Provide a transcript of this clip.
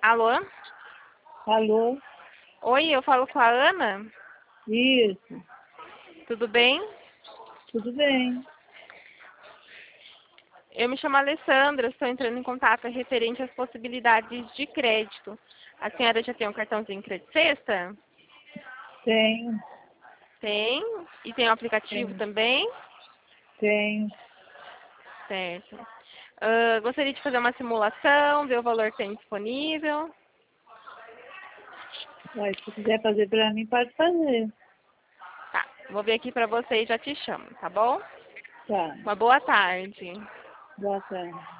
Alô? Alô? Oi, eu falo com a Ana? Isso, Tudo bem? tudo bem. Eu me chamo Alessandra, estou entrando em contato referente às possibilidades de crédito. A senhora já tem um cartãozinho Crédito Sexta? Tenho, Tem. E tem o aplicativo tenho, também? tenho. Certo. Gostaria de fazer uma simulação, ver o valor que tem disponível. Ué, se quiser fazer para mim, pode fazer. Tá, vou ver aqui para você e já te chamo, tá bom? Tá, Uma boa tarde. boa tarde.